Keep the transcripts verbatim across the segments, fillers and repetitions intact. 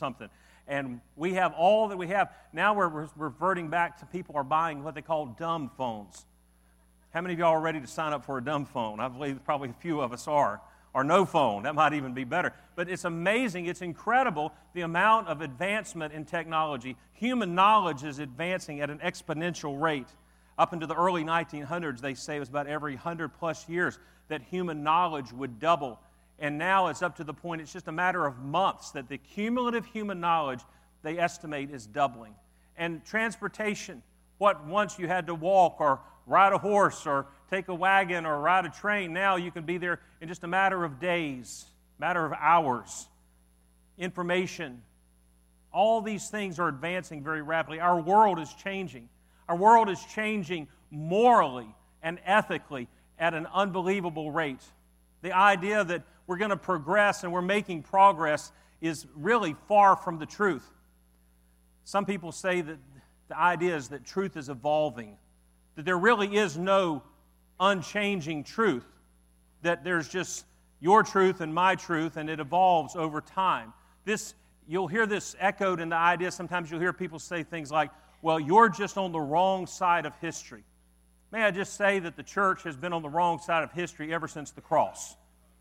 something. And we have all that we have. Now we're re- reverting back to people are buying what they call dumb phones. How many of y'all are ready to sign up for a dumb phone? I believe probably a few of us are. Or no phone. That might even be better. But it's amazing. It's incredible the amount of advancement in technology. Human knowledge is advancing at an exponential rate. Up into the early nineteen hundreds, they say it was about every one hundred plus years that human knowledge would double. And now it's up to the point, it's just a matter of months that the cumulative human knowledge, they estimate, is doubling. And transportation, what once you had to walk or ride a horse or take a wagon or ride a train, now you can be there in just a matter of days, matter of hours. Information, all these things are advancing very rapidly. Our world is changing. Our world is changing morally and ethically at an unbelievable rate. The idea that we're going to progress and we're making progress is really far from the truth. Some people say that the idea is that truth is evolving, that there really is no unchanging truth, that there's just your truth and my truth, and it evolves over time. This, you'll hear this echoed in the idea. Sometimes you'll hear people say things like, well, you're just on the wrong side of history. May I just say that the church has been on the wrong side of history ever since the cross.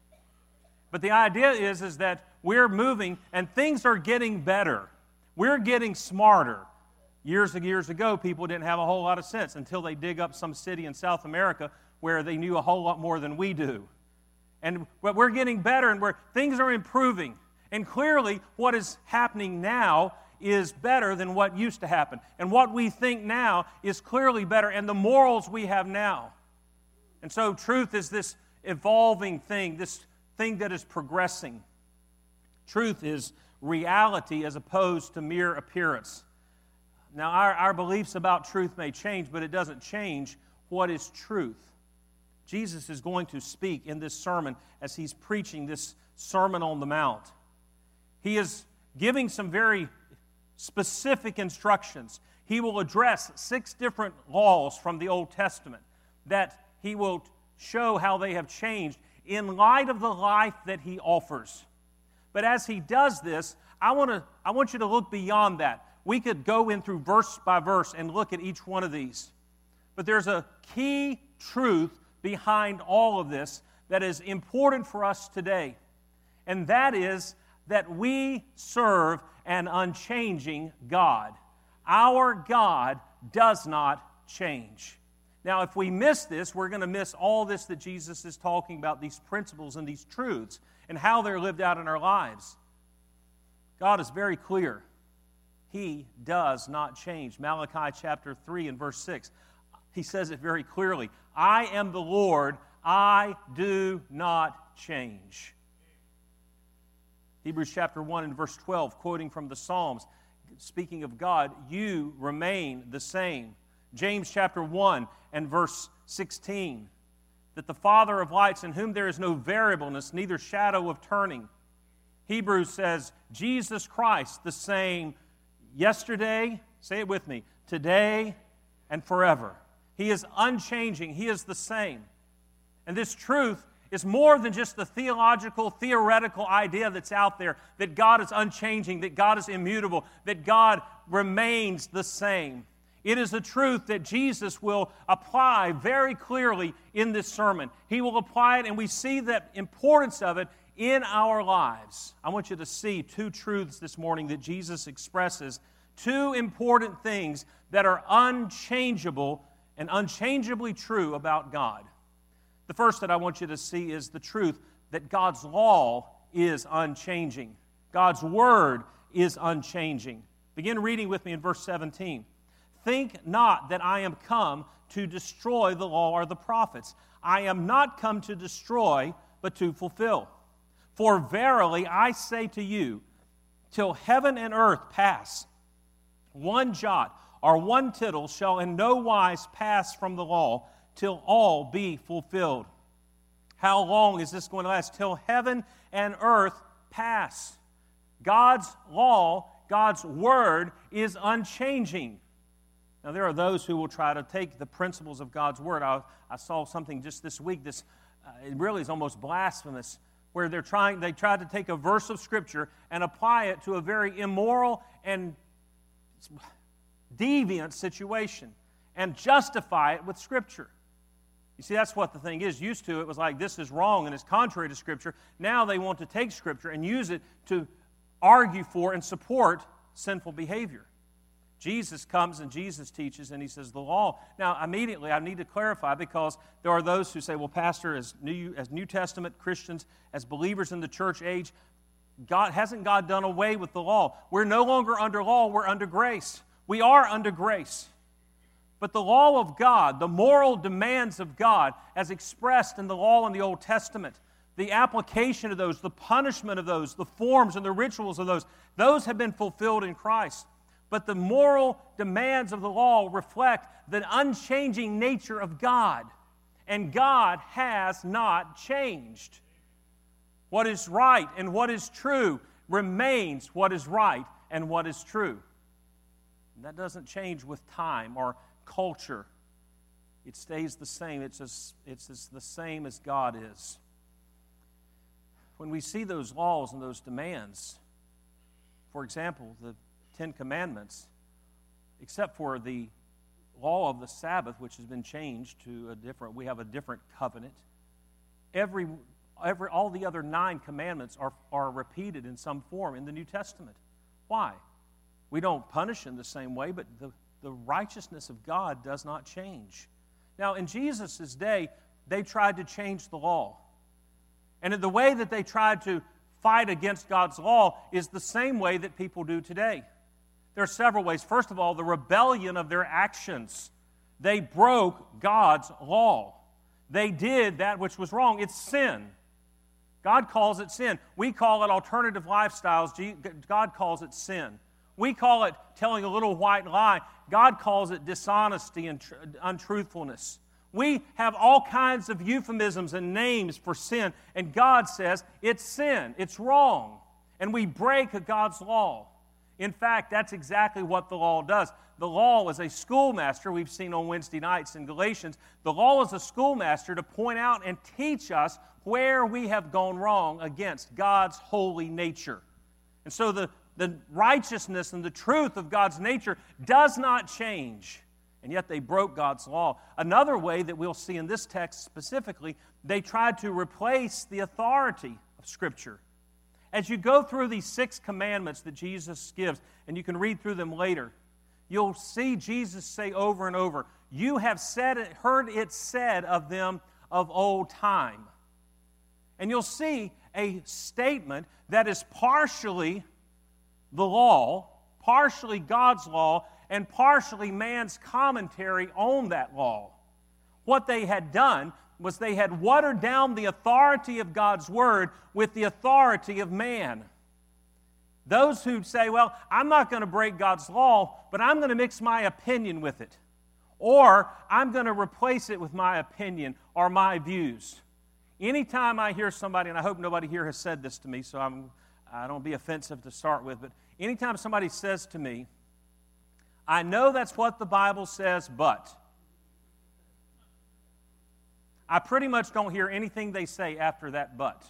But the idea is, is that we're moving and things are getting better. We're getting smarter. Years and years ago, people didn't have a whole lot of sense until they dig up some city in South America where they knew a whole lot more than we do. And but we're getting better and we're, things are improving. And clearly, what is happening now is better than what used to happen. And what we think now is clearly better, and the morals we have now. And so truth is this evolving thing, this thing that is progressing. Truth is reality as opposed to mere appearance. Now, our, our beliefs about truth may change, but it doesn't change what is truth. Jesus is going to speak in this sermon as he's preaching this Sermon on the Mount. He is giving some very specific instructions. He will address six different laws from the Old Testament that he will show how they have changed in light of the life that he offers. But as he does this, I want to I want you to look beyond that. We could go in through verse by verse and look at each one of these. But there's a key truth behind all of this that is important for us today. And that is that we serve an unchanging God. Our God does not change. Now, if we miss this, we're going to miss all this that Jesus is talking about, these principles and these truths, and how they're lived out in our lives. God is very clear. He does not change. Malachi chapter three and verse six, he says it very clearly. I am the Lord, I do not change. Hebrews chapter one and verse twelve, quoting from the Psalms, speaking of God, you remain the same. James chapter one and verse sixteen, that the Father of lights, in whom there is no variableness, neither shadow of turning. Hebrews says, Jesus Christ, the same yesterday, say it with me, today and forever. He is unchanging. He is the same. And this truth is more than just the theological, theoretical idea that's out there, that God is unchanging, that God is immutable, that God remains the same. It is a truth that Jesus will apply very clearly in this sermon. He will apply it, and we see the importance of it in our lives. I want you to see two truths this morning that Jesus expresses, two important things that are unchangeable and unchangeably true about God. The first that I want you to see is the truth that God's law is unchanging. God's word is unchanging. Begin reading with me in verse seventeen. Think not that I am come to destroy the law or the prophets. I am not come to destroy, but to fulfill. For verily I say to you, till heaven and earth pass, one jot or one tittle shall in no wise pass from the law, till all be fulfilled. How long is this going to last? Till heaven and earth pass. God's law, God's word is unchanging. Now, there are those who will try to take the principles of God's word. I, I saw something just this week. This uh, it really is almost blasphemous. where they're trying, they tried to take a verse of Scripture and apply it to a very immoral and deviant situation and justify it with Scripture. You see, that's what the thing is. Used to, it was like, this is wrong and it's contrary to Scripture. Now they want to take Scripture and use it to argue for and support sinful behavior. Jesus comes and Jesus teaches, and he says the law. Now, immediately, I need to clarify, because there are those who say, well, Pastor, as New, as New Testament Christians, as believers in the church age, God hasn't God done away with the law? We're no longer under law, we're under grace. We are under grace. But the law of God, the moral demands of God, as expressed in the law in the Old Testament, the application of those, the punishment of those, the forms and the rituals of those, those have been fulfilled in Christ. But the moral demands of the law reflect the unchanging nature of God. And God has not changed. What is right and what is true remains what is right and what is true. And that doesn't change with time or culture. It stays the same. It's, just, it's just the same as God is. When we see those laws and those demands, for example, the Ten Commandments, except for the law of the Sabbath, which has been changed to a different, we have a different covenant. Every, every, all the other nine commandments are, are repeated in some form in the New Testament. Why? We don't punish in the same way, but the, the righteousness of God does not change. Now, in Jesus' day, they tried to change the law. And the way that they tried to fight against God's law is the same way that people do today. There are several ways. First of all, the rebellion of their actions. They broke God's law. They did that which was wrong. It's sin. God calls it sin. We call it alternative lifestyles. God calls it sin. We call it telling a little white lie. God calls it dishonesty and tr- untruthfulness. We have all kinds of euphemisms and names for sin, and God says it's sin, it's wrong, and we break God's law. In fact, that's exactly what the law does. The law is a schoolmaster, we've seen on Wednesday nights in Galatians. The law is a schoolmaster to point out and teach us where we have gone wrong against God's holy nature. And so the, the righteousness and the truth of God's nature does not change. And yet they broke God's law. Another way that we'll see in this text specifically, they tried to replace the authority of Scripture. As you go through these six commandments that Jesus gives, and you can read through them later, you'll see Jesus say over and over, you have said it, heard it said of them of old time. And you'll see a statement that is partially the law, partially God's law, and partially man's commentary on that law. What they had done was they had watered down the authority of God's Word with the authority of man. Those who say, well, I'm not going to break God's law, but I'm going to mix my opinion with it. Or I'm going to replace it with my opinion or my views. Anytime I hear somebody, and I hope nobody here has said this to me, so I'm, I don't be offensive to start with, but anytime somebody says to me, I know that's what the Bible says, but I pretty much don't hear anything they say after that but.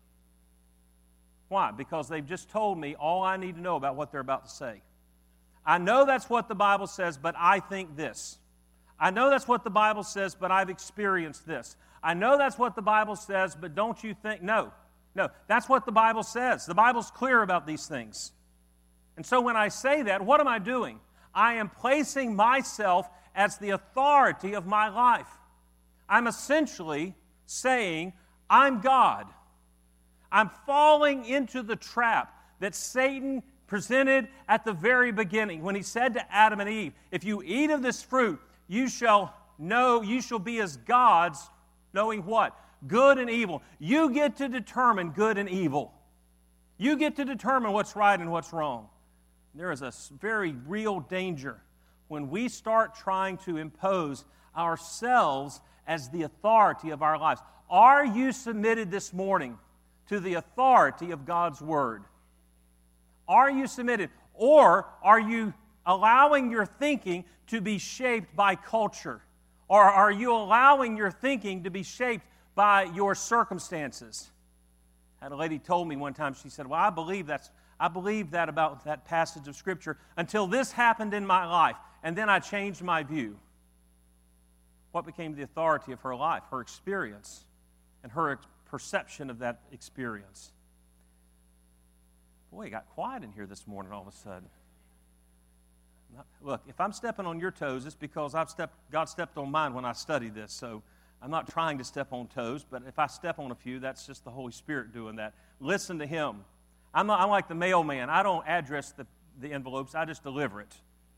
Why? Because they've just told me all I need to know about what they're about to say. I know that's what the Bible says, but I think this. I know that's what the Bible says, but I've experienced this. I know that's what the Bible says, but don't you think? No, no, that's what the Bible says. The Bible's clear about these things. And so when I say that, what am I doing? I am placing myself as the authority of my life. I'm essentially saying, I'm God. I'm falling into the trap that Satan presented at the very beginning when he said to Adam and Eve, if you eat of this fruit, you shall know, you shall be as gods, knowing what? Good and evil. You get to determine good and evil. You get to determine what's right and what's wrong. There is a very real danger when we start trying to impose ourselves as the authority of our lives. Are you submitted this morning to the authority of God's Word? Are you submitted? Or are you allowing your thinking to be shaped by culture? Or are you allowing your thinking to be shaped by your circumstances? And a lady told me one time, she said, well, I believe that's I believe that about that passage of Scripture until this happened in my life, and then I changed my view. What became the authority of her life? Her experience and her perception of that experience. Boy, it got quiet in here this morning all of a sudden. Not, look, if I'm stepping on your toes, it's because I've stepped, God stepped on mine when I studied this, so I'm not trying to step on toes, but if I step on a few, that's just the Holy Spirit doing that. Listen to Him. I'm, not, I'm like the mailman. I don't address the, the envelopes. I just deliver it.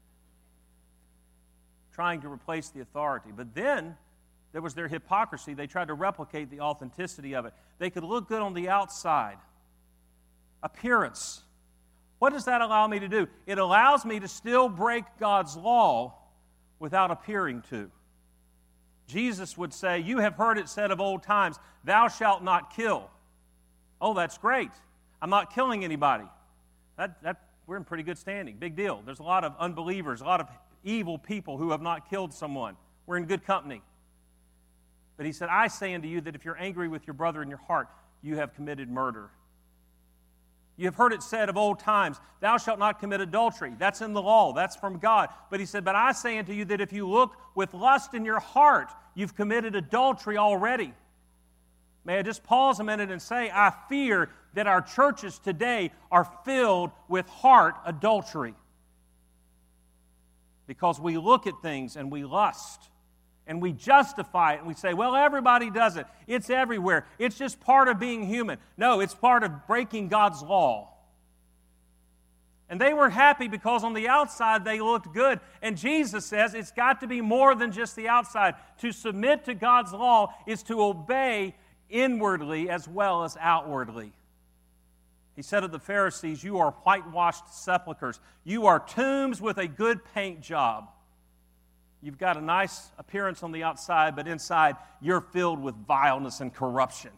Trying to replace the authority. But then there was their hypocrisy. They tried to replicate the authenticity of it. They could look good on the outside. Appearance. What does that allow me to do? It allows me to still break God's law without appearing to. Jesus would say, you have heard it said of old times, thou shalt not kill. Oh, that's great. I'm not killing anybody. That, that, we're in pretty good standing. Big deal. There's a lot of unbelievers, a lot of evil people who have not killed someone. We're in good company. But he said, I say unto you that if you're angry with your brother in your heart, you have committed murder. You have heard it said of old times, thou shalt not commit adultery. That's in the law. That's from God. But he said, but I say unto you that if you look with lust in your heart, you've committed adultery already. May I just pause a minute and say, I fear that our churches today are filled with heart adultery. Because we look at things and we lust. And we justify it and we say, well, everybody does it. It's everywhere. It's just part of being human. No, it's part of breaking God's law. And they were happy because on the outside they looked good. And Jesus says it's got to be more than just the outside. To submit to God's law is to obey inwardly as well as outwardly. He said of the Pharisees, you are whitewashed sepulchres. You are tombs with a good paint job. You've got a nice appearance on the outside, but inside you're filled with vileness and corruption.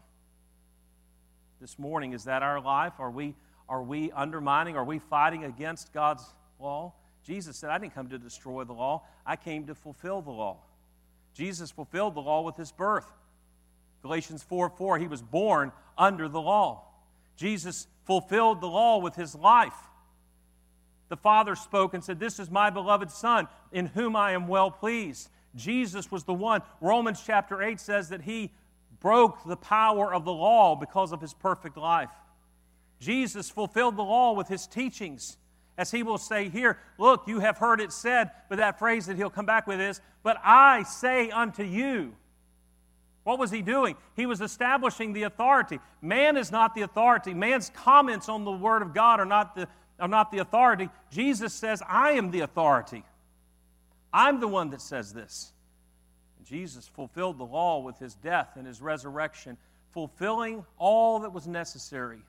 This morning, is that our life? Are we, are we undermining, are we fighting against God's law? Jesus said, I didn't come to destroy the law. I came to fulfill the law. Jesus fulfilled the law with His birth. Galatians four four, He was born under the law. Jesus fulfilled the law with His life. The Father spoke and said, this is my beloved Son, in whom I am well pleased. Jesus was the one. Romans chapter eight says that He broke the power of the law because of His perfect life. Jesus fulfilled the law with His teachings. As He will say here, look, you have heard it said, but that phrase that He'll come back with is, but I say unto you. What was He doing? He was establishing the authority. Man is not the authority. Man's comments on the Word of God are not the are not the authority. Jesus says, I am the authority. I'm the one that says this. And Jesus fulfilled the law with His death and His resurrection, fulfilling all that was necessary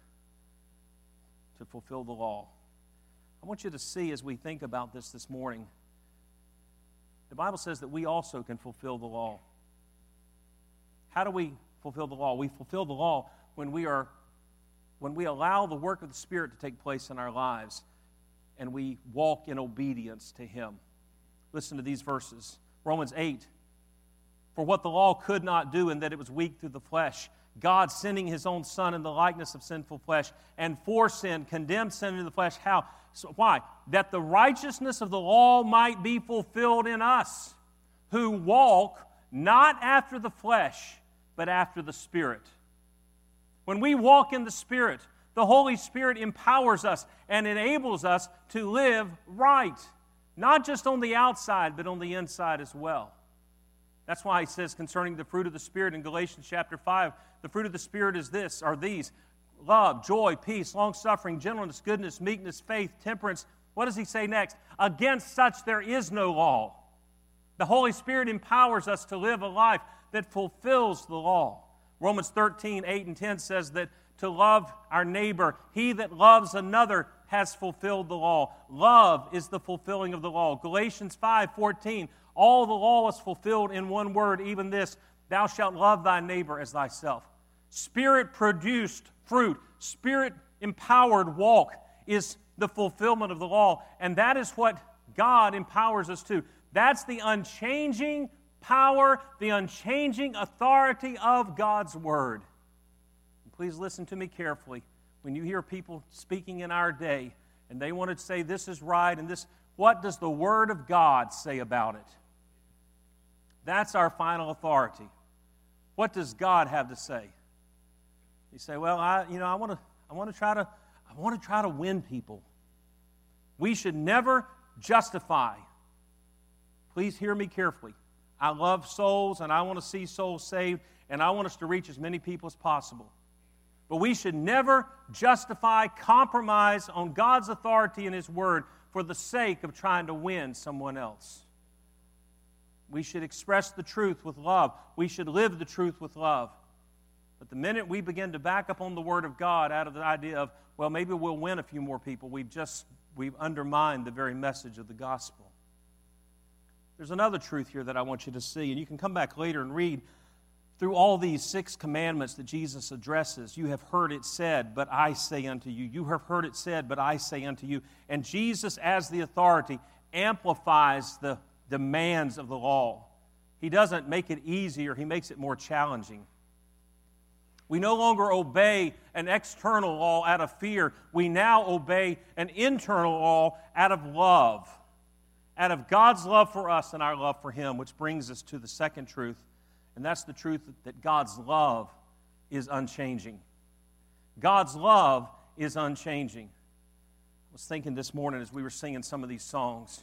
to fulfill the law. I want you to see as we think about this this morning, the Bible says that we also can fulfill the law. How do we fulfill the law? We fulfill the law when we are when we allow the work of the Spirit to take place in our lives and we walk in obedience to Him. Listen to these verses. Romans eight. For what the law could not do in that it was weak through the flesh, God sending His own Son in the likeness of sinful flesh, and for sin condemned sin in the flesh. How? So why? That the righteousness of the law might be fulfilled in us, who walk not after the flesh, but after the Spirit. When we walk in the Spirit, the Holy Spirit empowers us and enables us to live right. Not just on the outside, but on the inside as well. That's why He says concerning the fruit of the Spirit in Galatians chapter five, the fruit of the Spirit is this, are these, love, joy, peace, long-suffering, gentleness, goodness, meekness, faith, temperance. What does He say next? Against such there is no law. The Holy Spirit empowers us to live a life that fulfills the law. Romans thirteen, eight and ten says that to love our neighbor, he that loves another has fulfilled the law. Love is the fulfilling of the law. Galatians five, fourteen, all the law is fulfilled in one word, even this, thou shalt love thy neighbor as thyself. Spirit-produced fruit, Spirit-empowered walk is the fulfillment of the law, and that is what God empowers us to. That's the unchanging power, the unchanging authority of God's Word. please listen to me carefully. When you hear people speaking in our day, and they want to say this is right and this, what does the Word of God say about it? That's our final authority. What does God have to say? You say, well, I, you know, I want to, I want to try to, I want to try to win people. We should never justify. Please hear me carefully. I love souls, and I want to see souls saved, and I want us to reach as many people as possible. But we should never justify, compromise on God's authority and His Word for the sake of trying to win someone else. We should express the truth with love. We should live the truth with love. But the minute we begin to back up on the Word of God out of the idea of, well, maybe we'll win a few more people, we've just, we've undermined the very message of the gospel. There's another truth here that I want you to see, and you can come back later and read through all these six commandments that Jesus addresses. You have heard it said, but I say unto you. You have heard it said, but I say unto you. And Jesus, as the authority, amplifies the demands of the law. He doesn't make it easier, He makes it more challenging. We no longer obey an external law out of fear. We now obey an internal law out of love, out of God's love for us and our love for Him, which brings us to the second truth, and that's the truth that God's love is unchanging. God's love is unchanging. I was thinking this morning as we were singing some of these songs,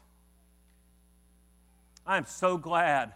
I am so glad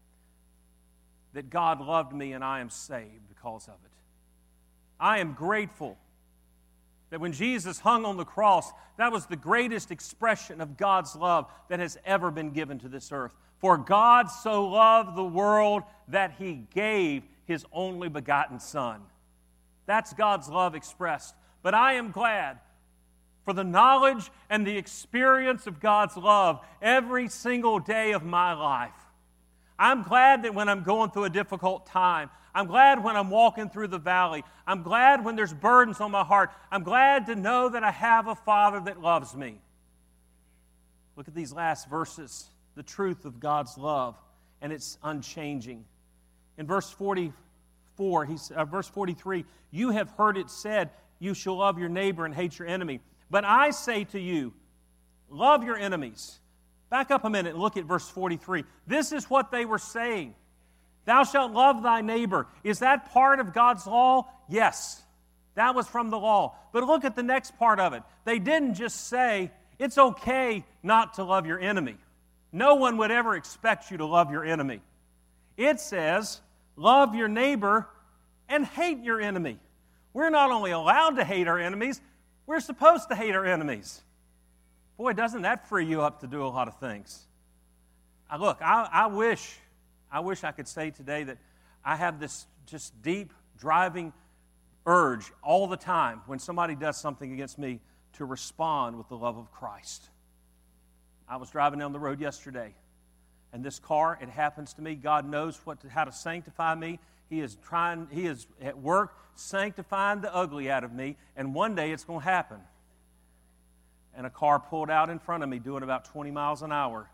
that God loved me and I am saved because of it. I am grateful that when Jesus hung on the cross, that was the greatest expression of God's love that has ever been given to this earth. For God so loved the world that He gave His only begotten Son. That's God's love expressed. But I am glad for the knowledge and the experience of God's love every single day of my life. I'm glad that when I'm going through a difficult time, I'm glad when I'm walking through the valley, I'm glad when there's burdens on my heart, I'm glad to know that I have a Father that loves me. Look at these last verses, the truth of God's love, and it's unchanging. In verse forty-four, he's, uh, verse forty-three, you have heard it said, you shall love your neighbor and hate your enemy. But I say to you, love your enemies. Back up a minute and look at verse forty-three. This is what they were saying. Thou shalt love thy neighbor. Is that part of God's law? Yes. That was from the law. But look at the next part of it. They didn't just say, it's okay not to love your enemy. No one would ever expect you to love your enemy. It says, love your neighbor and hate your enemy. We're not only allowed to hate our enemies, we're supposed to hate our enemies. Boy, doesn't that free you up to do a lot of things. I, look, I, I wish, I wish I could say today that I have this just deep, driving urge all the time when somebody does something against me to respond with the love of Christ. I was driving down the road yesterday, and this car, it happens to me. God knows what to, how to sanctify me. He is trying, He is at work sanctifying the ugly out of me, and one day it's going to happen. And a car pulled out in front of me doing about twenty miles an hour.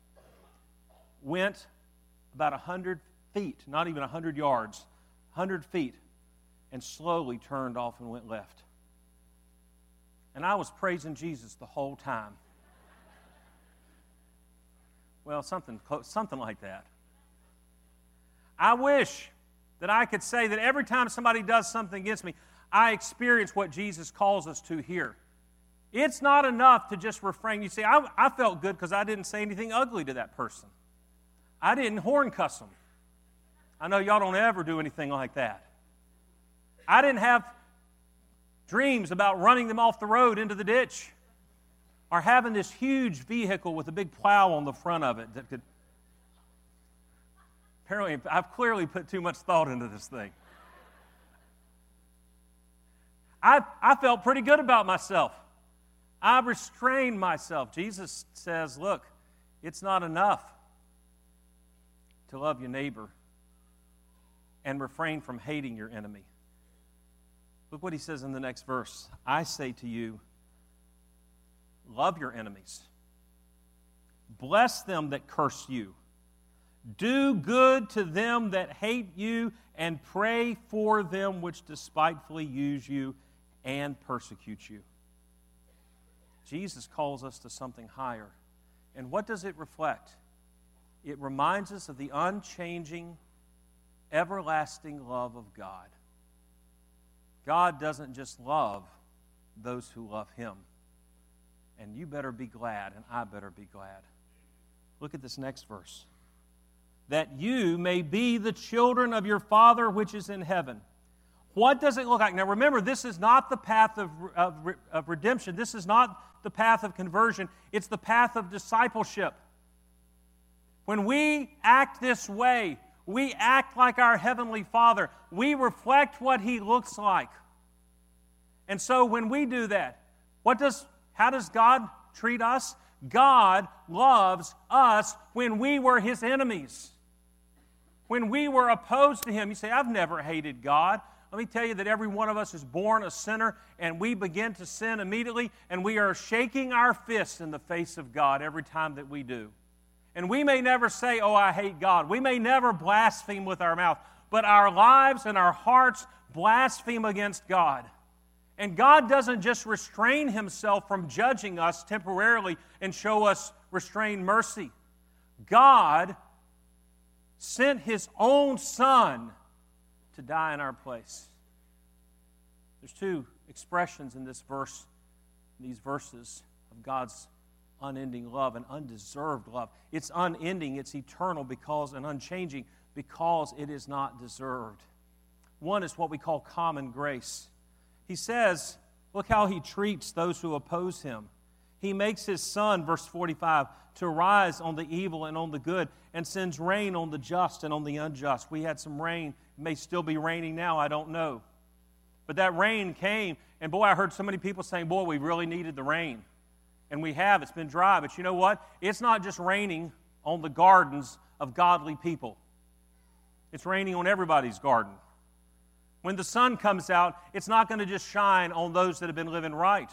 Went about one hundred feet, not even one hundred yards, one hundred feet, and slowly turned off and went left. And I was praising Jesus the whole time. Well, something, something like that. I wish that I could say that every time somebody does something against me, I experience what Jesus calls us to here. It's not enough to just refrain. You see, I, I felt good because I didn't say anything ugly to that person. I didn't horn cuss them. I know y'all don't ever do anything like that. I didn't have dreams about running them off the road into the ditch or having this huge vehicle with a big plow on the front of it that could... Apparently, I've clearly put too much thought into this thing. I, I felt pretty good about myself. I restrained myself. Jesus says, look, it's not enough to love your neighbor and refrain from hating your enemy. Look what he says in the next verse. I say to you, love your enemies. Bless them that curse you. Do good to them that hate you, and pray for them which despitefully use you and persecute you. Jesus calls us to something higher. And what does it reflect? It reminds us of the unchanging, everlasting love of God. God doesn't just love those who love Him. And you better be glad, and I better be glad. Look at this next verse. That you may be the children of your Father which is in heaven. What does it look like? Now remember, this is not the path of, of, of redemption. This is not the path of conversion. It's the path of discipleship. When we act this way, we act like our Heavenly Father. We reflect what He looks like. And so when we do that, what does, how does God treat us? God loves us when we were His enemies. When we were opposed to Him. You say, I've never hated God. Let me tell you that every one of us is born a sinner, and we begin to sin immediately, and we are shaking our fists in the face of God every time that we do. And we may never say, oh, I hate God. We may never blaspheme with our mouth, but our lives and our hearts blaspheme against God. And God doesn't just restrain Himself from judging us temporarily and show us restrained mercy. God sent His own Son to die in our place. There's two expressions in this verse, these verses of God's unending love and undeserved love. It's unending, it's eternal because and unchanging because it is not deserved. One is what we call common grace. He says, look how He treats those who oppose Him. He makes His sun, verse forty-five, to rise on the evil and on the good, and sends rain on the just and on the unjust. We had some rain. It may still be raining now, I don't know. But that rain came, and boy, I heard so many people saying, boy, we really needed the rain. And we have. It's been dry. But you know what? It's not just raining on the gardens of godly people. It's raining on everybody's garden. When the sun comes out, it's not going to just shine on those that have been living right.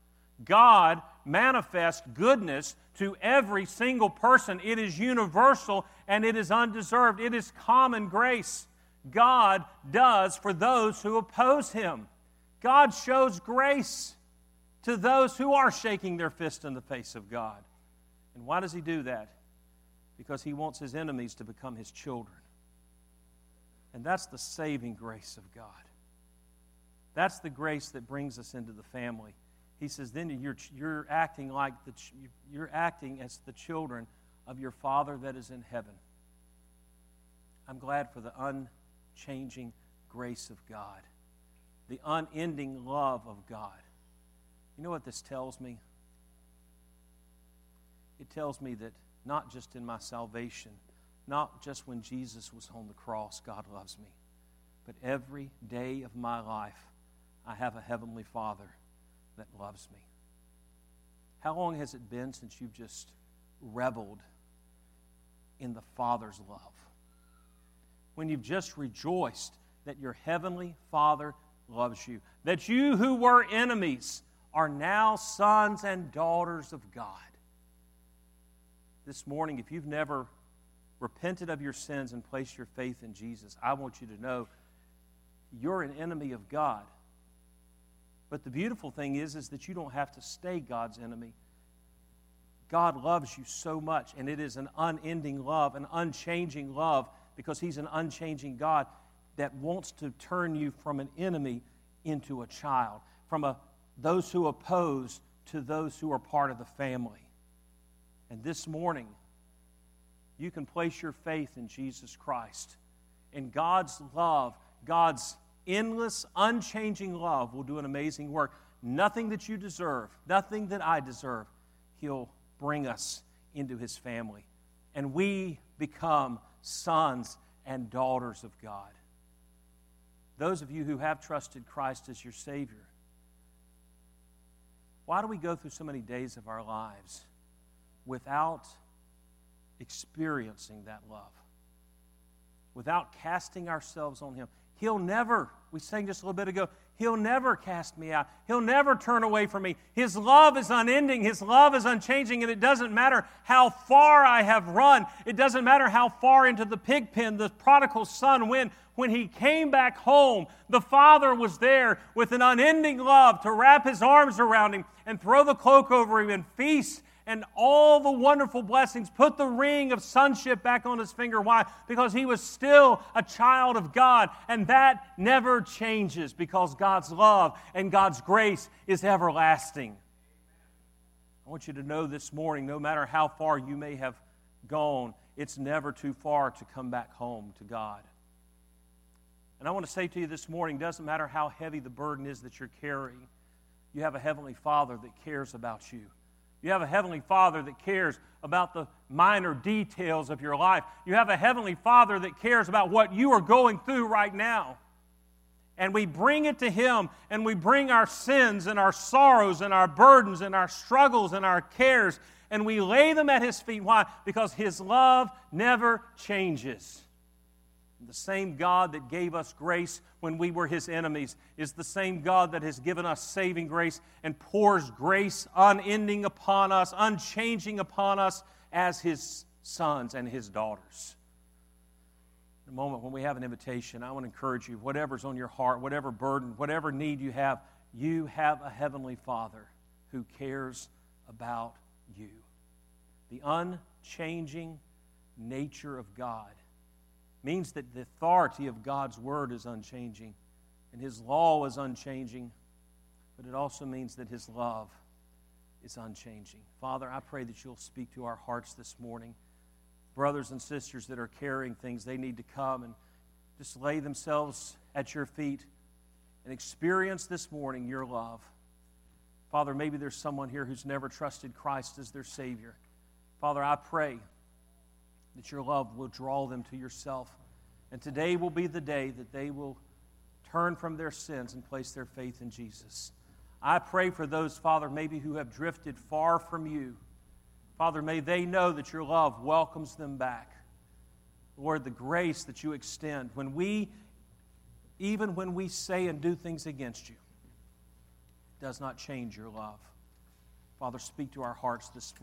God manifests goodness to every single person. It is universal and it is undeserved. It is common grace. God does for those who oppose Him. God shows grace to those who are shaking their fist in the face of God. And why does He do that? Because He wants His enemies to become His children. And that's the saving grace of God. That's the grace that brings us into the family. He says, then you're, you're acting like the, you're acting as the children of your Father that is in heaven. I'm glad for the unchanging grace of God, the unending love of God. You know what this tells me? It tells me that not just in my salvation, not just when Jesus was on the cross, God loves me, but every day of my life, I have a Heavenly Father that loves me. How long has it been since you've just reveled in the Father's love? When you've just rejoiced that your Heavenly Father loves you, that you who were enemies are now sons and daughters of God. This morning, if you've never repented of your sins and placed your faith in Jesus, I want you to know you're an enemy of God. But the beautiful thing is, is that you don't have to stay God's enemy. God loves you so much, and it is an unending love, an unchanging love, because He's an unchanging God that wants to turn you from an enemy into a child, from a, those who oppose to those who are part of the family. And this morning, you can place your faith in Jesus Christ. And God's love, God's endless, unchanging love will do an amazing work. Nothing that you deserve, nothing that I deserve, He'll bring us into His family. And we become sons and daughters of God. Those of you who have trusted Christ as your Savior, why do we go through so many days of our lives without experiencing that love? Without casting ourselves on Him? He'll never, we sang just a little bit ago, He'll never cast me out. He'll never turn away from me. His love is unending. His love is unchanging, and it doesn't matter how far I have run. It doesn't matter how far into the pig pen the prodigal son went. When he came back home, the Father was there with an unending love to wrap His arms around him and throw the cloak over him and feast and all the wonderful blessings, put the ring of sonship back on his finger. Why? Because he was still a child of God, and that never changes because God's love and God's grace is everlasting. I want you to know this morning, no matter how far you may have gone, it's never too far to come back home to God. And I want to say to you this morning, doesn't matter how heavy the burden is that you're carrying, you have a Heavenly Father that cares about you. You have a Heavenly Father that cares about the minor details of your life. You have a Heavenly Father that cares about what you are going through right now. And we bring it to Him, and we bring our sins and our sorrows and our burdens and our struggles and our cares, and we lay them at His feet. Why? Because His love never changes. The same God that gave us grace when we were His enemies is the same God that has given us saving grace and pours grace unending upon us, unchanging upon us as His sons and His daughters. In a moment when we have an invitation, I want to encourage you, whatever's on your heart, whatever burden, whatever need you have, you have a Heavenly Father who cares about you. The unchanging nature of God means that the authority of God's Word is unchanging and His law is unchanging, but it also means that His love is unchanging. Father, I pray that You'll speak to our hearts this morning. Brothers and sisters that are carrying things, they need to come and just lay themselves at Your feet and experience this morning Your love. Father, maybe there's someone here who's never trusted Christ as their Savior. Father, I pray that Your love will draw them to Yourself. And today will be the day that they will turn from their sins and place their faith in Jesus. I pray for those, Father, maybe who have drifted far from You. Father, may they know that Your love welcomes them back. Lord, the grace that You extend when we, even when we say and do things against You, does not change Your love. Father, speak to our hearts this morning.